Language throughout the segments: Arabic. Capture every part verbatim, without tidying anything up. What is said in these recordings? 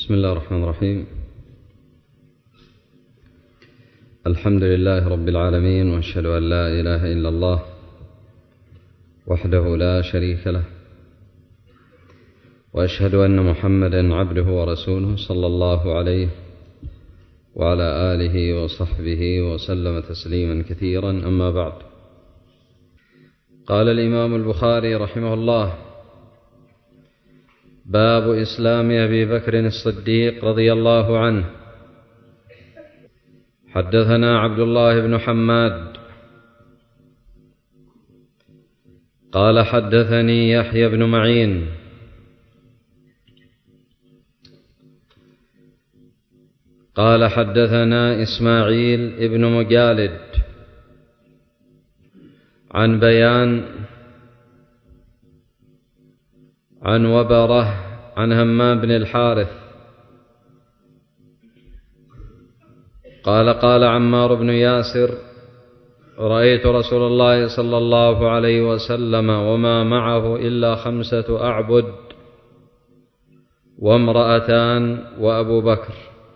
بسم الله الرحمن الرحيم. الحمد لله رب العالمين، وأشهد أن لا إله إلا الله وحده لا شريك له، وأشهد أن محمدا عبده ورسوله صلى الله عليه وعلى آله وصحبه وسلم تسليما كثيرا. أما بعد، قال الإمام البخاري رحمه الله: باب إسلام أبي بكر الصديق رضي الله عنه. حدثنا عبد الله بن حماد قال حدثني يحيى بن معين قال حدثنا إسماعيل بن مجالد عن بيان عن وبره عن همام بن الحارث قال قال عمار بن ياسر: رأيت رسول الله صلى الله عليه وسلم وما معه إلا خمسة أعبد وامرأتان وأبو بكر.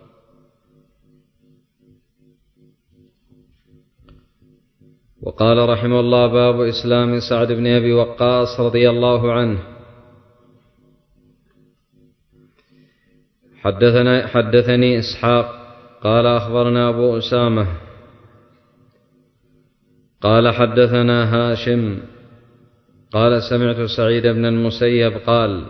وقال رحمه الله: باب إسلام سعد بن أبي وقاص رضي الله عنه. حدثنا حدثني إسحاق قال أخبرنا أبو أسامة قال حدثنا هاشم قال سمعت سعيد بن المسيب قال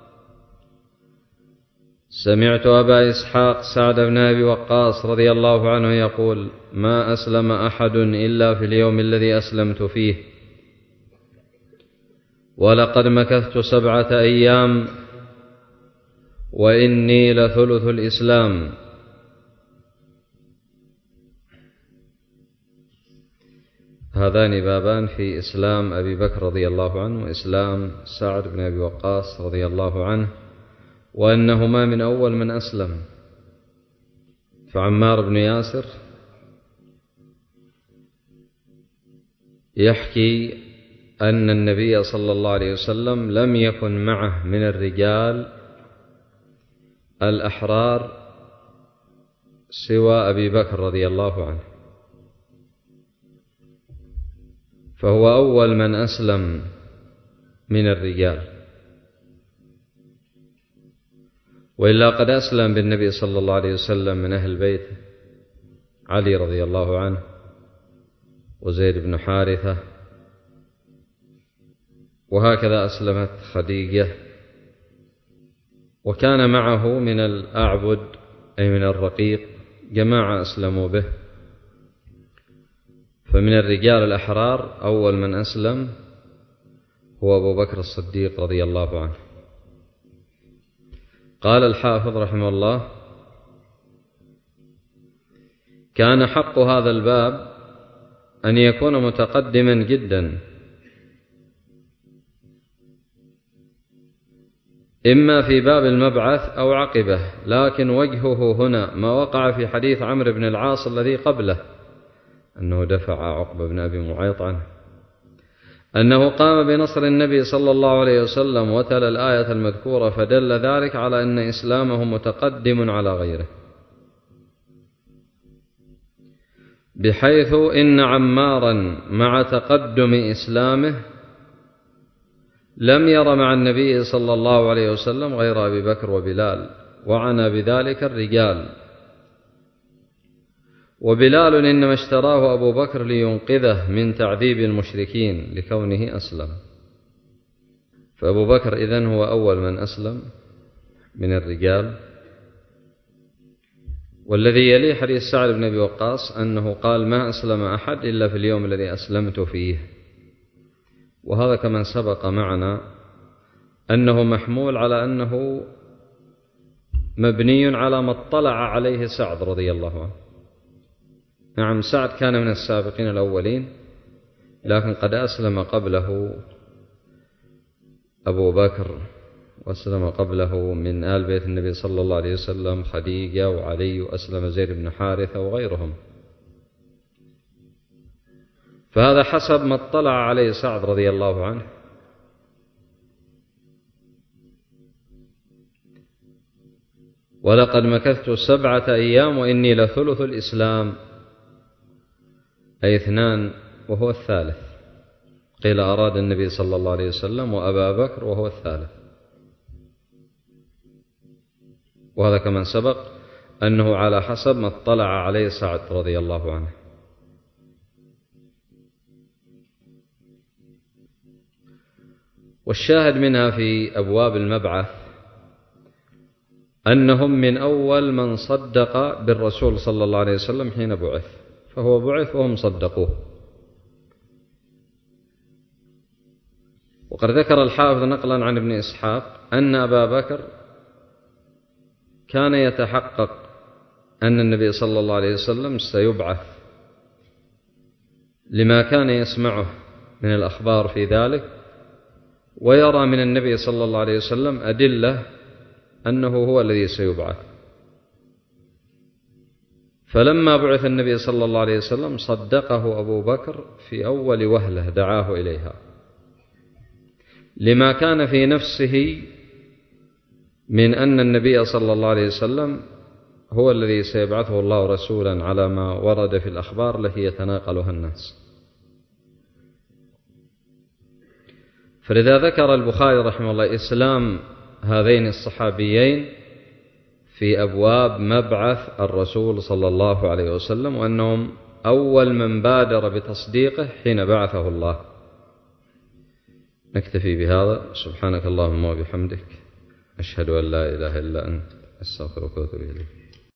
سمعت أبا إسحاق سعد بن أبي وقاص رضي الله عنه يقول: ما أسلم أحد إلا في اليوم الذي أسلمت فيه، ولقد مكثت سبعة أيام وإني لثلث الإسلام. هذان بابان في إسلام أبي بكر رضي الله عنه وإسلام سعد بن أبي وقاص رضي الله عنه، وأنهما من أول من أسلم. فعمار بن ياسر يحكي أن النبي صلى الله عليه وسلم لم يكن معه من الرجال الأحرار سوى أبي بكر رضي الله عنه، فهو أول من أسلم من الرجال، وإلا قد أسلم بالنبي صلى الله عليه وسلم من أهل بيته علي رضي الله عنه وزيد بن حارثة، وهكذا أسلمت خديجة، وكان معه من الأعبد أي من الرقيق جماعة أسلموا به. فمن الرجال الأحرار أول من أسلم هو أبو بكر الصديق رضي الله عنه. قال الحافظ رحمه الله: كان حق هذا الباب أن يكون متقدما جدا، إما في باب المبعث أو عقبه، لكن وجهه هنا ما وقع في حديث عمرو بن العاص الذي قبله، أنه دفع عقبة بن أبي معيط عنه، أنه قام بنصر النبي صلى الله عليه وسلم وتلا الآية المذكورة، فدل ذلك على أن إسلامه متقدم على غيره، بحيث إن عمارا مع تقدم إسلامه لم ير مع النبي صلى الله عليه وسلم غير أبي بكر وبلال، وعنى بذلك الرجال. وبلال إنما اشتراه أبو بكر لينقذه من تعذيب المشركين لكونه أسلم. فأبو بكر إذن هو أول من أسلم من الرجال. والذي يليه حديث سعد بن أبي وقاص أنه قال: ما أسلم أحد إلا في اليوم الذي أسلمت فيه. وهذا كما سبق معنا أنه محمول على أنه مبني على ما اطلع عليه سعد رضي الله عنه. نعم، سعد كان من السابقين الأولين، لكن قد أسلم قبله أبو بكر، وأسلم قبله من آل بيت النبي صلى الله عليه وسلم خديجة وعلي، وأسلم زيد بن حارثة وغيرهم. فهذا حسب ما اطلع عليه سعد رضي الله عنه. ولقد مكثت سبعة أيام وإني لثلث الإسلام، أي اثنان وهو الثالث. قيل أراد النبي صلى الله عليه وسلم وأبا بكر وهو الثالث، وهذا كما سبق أنه على حسب ما اطلع عليه سعد رضي الله عنه. والشاهد منها في أبواب المبعث أنهم من أول من صدق بالرسول صلى الله عليه وسلم حين بعث، فهو بعث وهم صدقوه. وقد ذكر الحافظ نقلا عن ابن إسحاق أن أبا بكر كان يتحقق أن النبي صلى الله عليه وسلم سيبعث لما كان يسمعه من الأخبار في ذلك، ويرى من النبي صلى الله عليه وسلم أدلة أنه هو الذي سيبعث. فلما بعث النبي صلى الله عليه وسلم صدقه أبو بكر في أول وهلة دعاه إليها، لما كان في نفسه من أن النبي صلى الله عليه وسلم هو الذي سيبعثه الله رسولا على ما ورد في الأخبار التي يتناقلها الناس. فلذا ذكر البخاري رحمه الله إسلام هذين الصحابيين في أبواب مبعث الرسول صلى الله عليه وسلم، وأنهم أول من بادر بتصديقه حين بعثه الله. نكتفي بهذا. سبحانك اللهم وبحمدك، أشهد أن لا إله إلا أنت، أستغفرك وأتوب إليك.